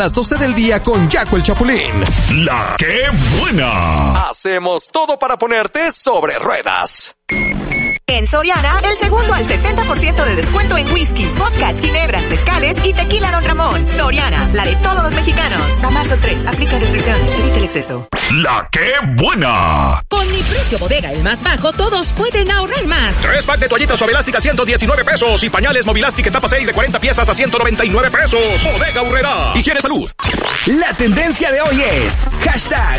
Las 12 del día con Jaco el Chapulín. La que buena. Hacemos todo para ponerte sobre ruedas. En Soriana, el segundo al 70% de descuento en whisky, vodka, ginebras, mezcales y tequila Don Ramón. Soriana, la de todos los mexicanos. A marzo 3, aplica restricciones, evita el exceso. La que buena. Con mi precio bodega, el más bajo, todos pueden ahorrar más. 3 pack de toallitas Suavelástica, 119 pesos. Y pañales Movilastic etapa 6 de 40 piezas a 199 pesos. Bodega Aurrerá. Higiene Salud. La tendencia de hoy es hashtag